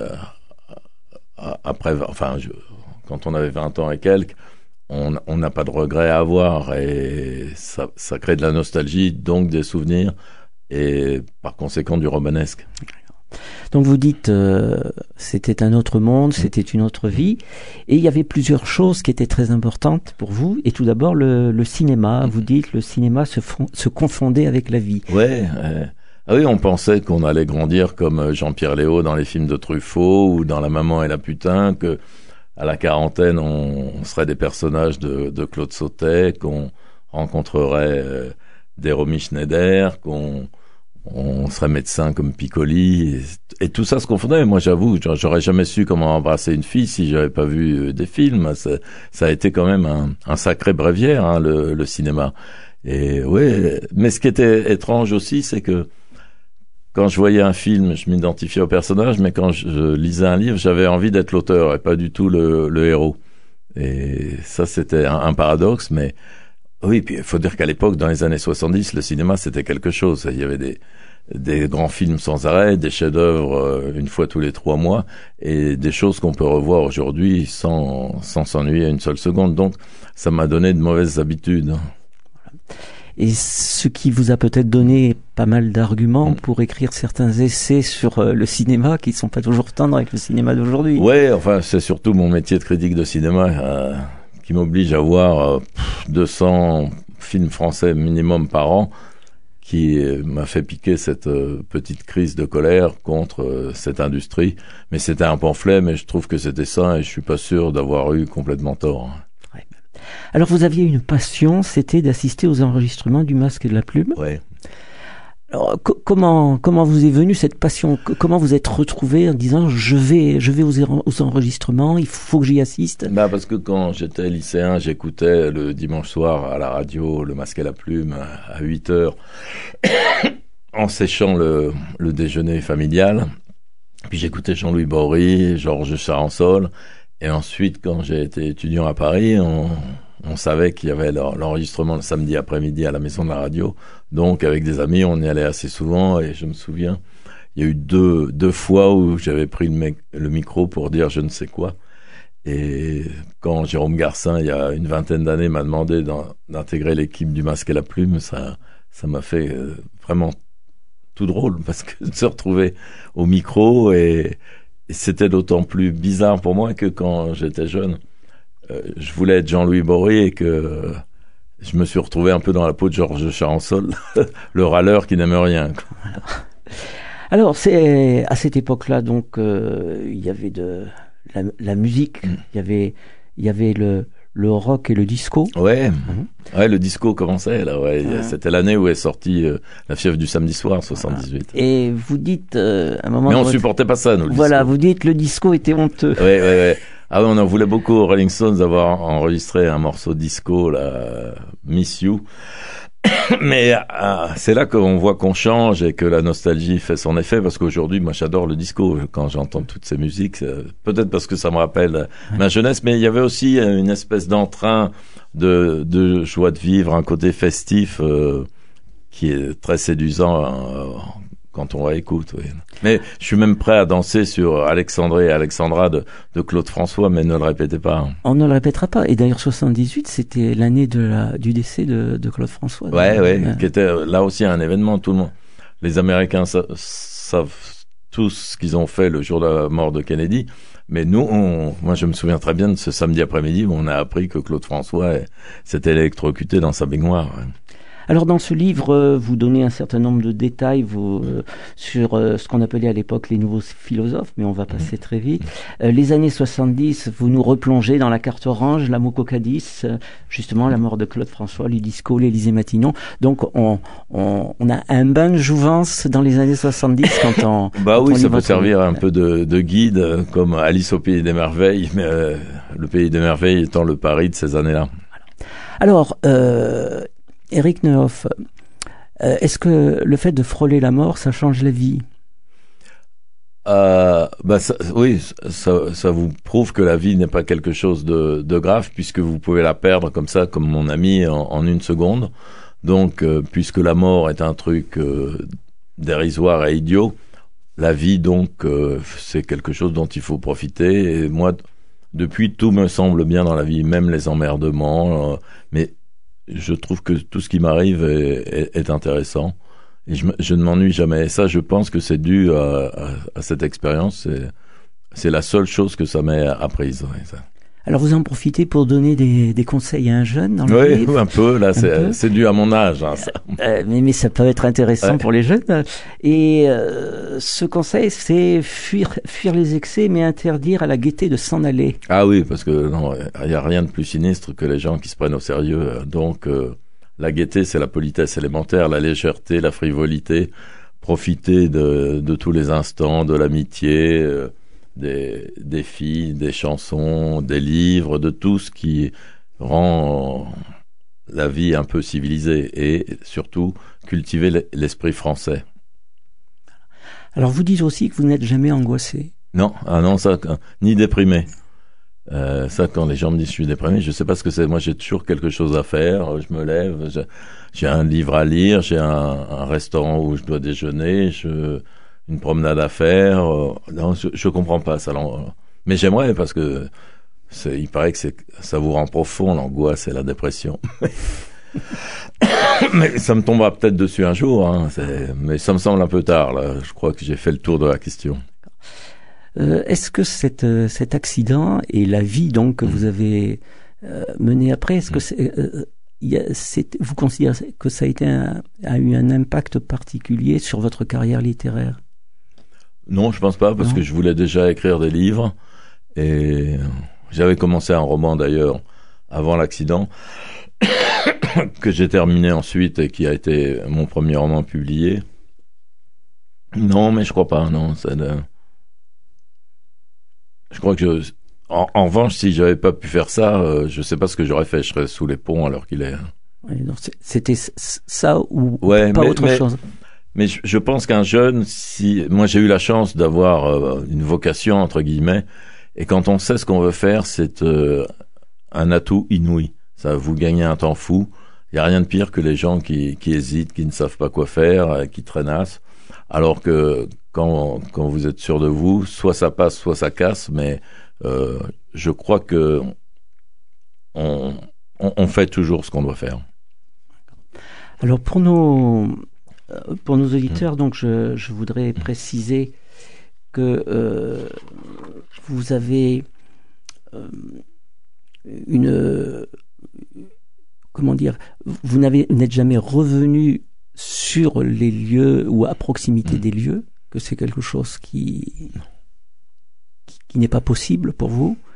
après, enfin, quand on avait 20 ans et quelques, on n'a pas de regrets à avoir, et ça crée de la nostalgie, donc des souvenirs, et par conséquent du romanesque. Donc vous dites, c'était un autre monde, c'était une autre vie, et il y avait plusieurs choses qui étaient très importantes pour vous, et tout d'abord le cinéma. Vous dites, le cinéma se confondait avec la vie. Ouais. Ah oui, on pensait qu'on allait grandir comme Jean-Pierre Léaud dans les films de Truffaut, ou dans La Maman et la Putain, que à la quarantaine, on serait des personnages de Claude Sautet, qu'on rencontrerait des Romy Schneider, qu'on serait médecin comme Piccoli, et tout ça se confondait. Moi, j'avoue, j'aurais jamais su comment embrasser une fille si j'avais pas vu des films. Ça a été quand même un sacré bréviaire, le cinéma. Et ouais, mais ce qui était étrange aussi, c'est que quand je voyais un film, je m'identifiais au personnage, mais quand je lisais un livre, j'avais envie d'être l'auteur et pas du tout le héros. Et ça, c'était un paradoxe, mais oui, puis il faut dire qu'à l'époque, dans les années 70, le cinéma, c'était quelque chose. Il y avait des grands films sans arrêt, des chefs-d'œuvre une fois tous les 3 mois, et des choses qu'on peut revoir aujourd'hui sans s'ennuyer une seule seconde. Donc, ça m'a donné de mauvaises habitudes. Et ce qui vous a peut-être donné pas mal d'arguments pour écrire certains essais sur le cinéma qui ne sont pas toujours tendres avec le cinéma d'aujourd'hui. Ouais, enfin, c'est surtout mon métier de critique de cinéma qui m'oblige à voir 200 films français minimum par an, qui m'a fait piquer cette petite crise de colère contre cette industrie. Mais c'était un pamphlet, mais je trouve que c'était ça, et je suis pas sûr d'avoir eu complètement tort. Ouais. Alors vous aviez une passion, c'était d'assister aux enregistrements du Masque et de la Plume. Ouais. Alors comment vous est venue cette passion? Comment vous êtes retrouvé en disant je vais aux enregistrements, il faut que j'y assiste? Parce que quand j'étais lycéen, j'écoutais le dimanche soir à la radio le Masque et la Plume à 8h en séchant le déjeuner familial. Puis j'écoutais Jean-Louis Borry, Georges Charançol, et ensuite quand j'ai été étudiant à Paris, on savait qu'il y avait l'enregistrement le samedi après-midi à la maison de la radio. Donc, avec des amis, on y allait assez souvent, et je me souviens, il y a eu deux fois où j'avais pris le micro pour dire je ne sais quoi. Et quand Jérôme Garcin, il y a une vingtaine d'années, m'a demandé d'intégrer l'équipe du Masque et la Plume, ça m'a fait vraiment tout drôle, parce que de se retrouver au micro, et c'était d'autant plus bizarre pour moi que quand j'étais jeune, je voulais être Jean-Louis Borry, et que je me suis retrouvé un peu dans la peau de Georges Charançol, le râleur qui n'aime rien. Alors, c'est à cette époque-là, donc, il y avait la musique, il y avait le rock et le disco. Ouais, ouais, le disco commençait là. Ouais, Ah. c'était l'année où est sortie La fièvre du samedi soir, 78. Et vous dites à un moment. Mais de on votre- supportait pas ça, nous. Le Voilà, disco. vous dites le disco était honteux. Ouais, ouais, ouais. Ah ouais, on en voulait beaucoup aux Rolling Stones d'avoir enregistré un morceau disco, là, Miss You. Mais c'est là qu'on voit qu'on change et que la nostalgie fait son effet, parce qu'aujourd'hui, moi, j'adore le disco quand j'entends toutes ces musiques. Peut-être parce que ça me rappelle ma jeunesse, mais il y avait aussi une espèce d'entrain de joie de vivre, un côté festif qui est très séduisant quand on écoute. Oui. Mais je suis même prêt à danser sur Alexandre et Alexandra de Claude François, mais ne le répétez pas. On ne le répétera pas. Et d'ailleurs, 78, c'était l'année du décès de Claude François. Ouais, ouais, qui était là aussi un événement. Tout le monde, les Américains savent tous ce qu'ils ont fait le jour de la mort de Kennedy. Mais nous, moi, je me souviens très bien de ce samedi après-midi où on a appris que Claude François s'était électrocuté dans sa baignoire. Ouais. Alors dans ce livre, vous donnez un certain nombre de détails sur ce qu'on appelait à l'époque les nouveaux philosophes, mais on va passer très vite. Les années 70, vous nous replongez dans la carte orange, la Mococadis, justement la mort de Claude François, le disco, l'Élysée Matignon. Donc on a un bain de jouvence dans les années 70 quand on... Bah quand oui, on lit ça peut votre servir livre. un peu de guide, comme Alice au Pays des Merveilles, mais le Pays des Merveilles étant le Paris de ces années-là. Alors, Eric Neuhoff, est-ce que le fait de frôler la mort, ça change la vie ? Oui, ça vous prouve que la vie n'est pas quelque chose de grave, puisque vous pouvez la perdre comme ça, comme mon ami, en une seconde. Donc, puisque la mort est un truc dérisoire et idiot, la vie, donc, c'est quelque chose dont il faut profiter. Et moi, depuis, tout me semble bien dans la vie, même les emmerdements. Mais je trouve que tout ce qui m'arrive est intéressant. Et je ne m'ennuie jamais. Et ça, je pense que c'est dû à cette expérience. C'est la seule chose que ça m'ait apprise. Ouais, ça. Alors vous en profitez pour donner des conseils à un jeune dans le Oui, livre. un peu. Là, peu. c'est dû à mon âge. Hein, ça. Mais ça peut être intéressant Ouais. pour les jeunes. Et ce conseil, c'est fuir les excès, mais interdire à la gaieté de s'en aller. Ah oui, parce que non, il y a rien de plus sinistre que les gens qui se prennent au sérieux. Donc, la gaieté, c'est la politesse élémentaire, la légèreté, la frivolité. Profiter de tous les instants, de l'amitié. Des filles, des chansons, des livres, de tout ce qui rend la vie un peu civilisée et surtout cultiver l'esprit français. Alors vous dites aussi que vous n'êtes jamais angoissé. Non, ça, ni déprimé. Ça, quand les gens me disent je suis déprimé, je sais pas ce que c'est. Moi, j'ai toujours quelque chose à faire. Je me lève, j'ai un livre à lire, j'ai un restaurant où je dois déjeuner, une promenade à faire. Non, je comprends pas ça. Mais j'aimerais parce que il paraît que ça vous rend profond, l'angoisse et la dépression. Mais ça me tombera peut-être dessus un jour. Hein, mais ça me semble un peu tard. Là. Je crois que j'ai fait le tour de la question. Est-ce que cet accident et la vie donc que vous avez menée après, est-ce que vous considérez que ça a eu un impact particulier sur votre carrière littéraire ? Non, je pense pas, parce que je voulais déjà écrire des livres et j'avais commencé un roman d'ailleurs avant l'accident que j'ai terminé ensuite et qui a été mon premier roman publié. Non, mais je crois pas. Non, je crois que en revanche, si j'avais pas pu faire ça, je sais pas ce que j'aurais fait. Je serais sous les ponts alors qu'il est. Oui, donc c'était ça ou ouais, pas autre chose. Mais je pense qu'un jeune, moi j'ai eu la chance d'avoir une vocation entre guillemets, et quand on sait ce qu'on veut faire, c'est un atout inouï. Ça vous gagne un temps fou. Il y a rien de pire que les gens qui hésitent, qui ne savent pas quoi faire, qui traînassent. Alors que quand vous êtes sûr de vous, soit ça passe, soit ça casse. Mais je crois que on fait toujours ce qu'on doit faire. Alors pour nos auditeurs, donc je voudrais préciser que vous avez vous n'êtes jamais revenu sur les lieux ou à proximité des lieux, que c'est quelque chose qui n'est pas possible pour vous.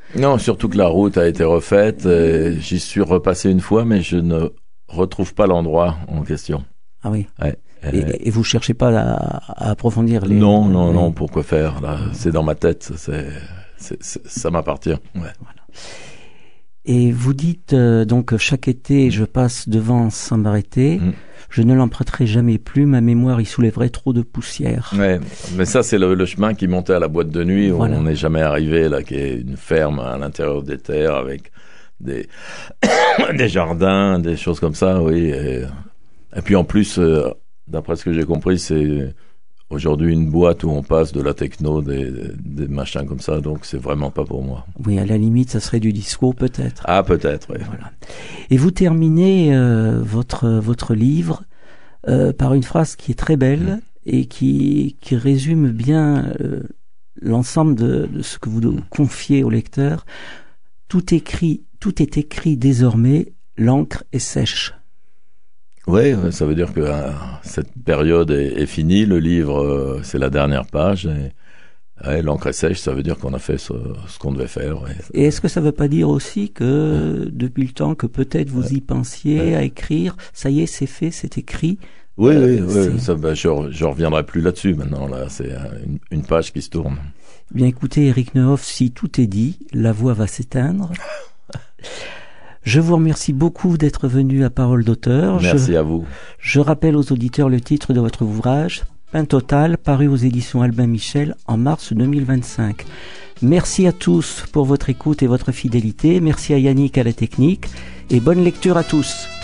Non, surtout que la route a été refaite. J'y suis repassé une fois, mais je ne retrouve pas l'endroit en question. Ah oui. Ouais. Et vous cherchez pas à approfondir les... Non, pourquoi faire là? C'est dans ma tête, ça m'appartient. Ouais. Voilà. Et vous dites donc chaque été je passe devant sans m'arrêter. Je ne l'emprunterai jamais plus, ma mémoire y soulèverait trop de poussière. Ouais, mais ça c'est le chemin qui montait à la boîte de nuit où Voilà. on n'est jamais arrivé là, qui est une ferme à l'intérieur des terres avec des des jardins, des choses comme ça, oui. Et puis en plus, d'après ce que j'ai compris, c'est aujourd'hui une boîte où on passe de la techno, des machins comme ça, donc c'est vraiment pas pour moi. Oui, à la limite, ça serait du disco peut-être. Ah, peut-être, oui. Voilà. Et vous terminez votre livre par une phrase qui est très belle et qui résume bien l'ensemble de ce que vous confiez au lecteur. Tout est écrit désormais, l'encre est sèche. Oui, ça veut dire que cette période est finie. Le livre, c'est la dernière page. Et, l'encre est sèche, ça veut dire qu'on a fait ce qu'on devait faire. Ouais. Et est-ce que ça ne veut pas dire aussi que depuis le temps que peut-être vous y pensiez à écrire, ça y est, c'est fait, c'est écrit? Oui, ça, je reviendrai plus là-dessus maintenant. Là, c'est une page qui se tourne. Bien écoutez, Éric Neuhoff, si tout est dit, la voix va s'éteindre. Je vous remercie beaucoup d'être venu à Parole d'auteur. Merci à vous. Je rappelle aux auditeurs le titre de votre ouvrage, Pain Total, paru aux éditions Albin Michel en mars 2025. Merci à tous pour votre écoute et votre fidélité. Merci à Yannick à la technique et bonne lecture à tous.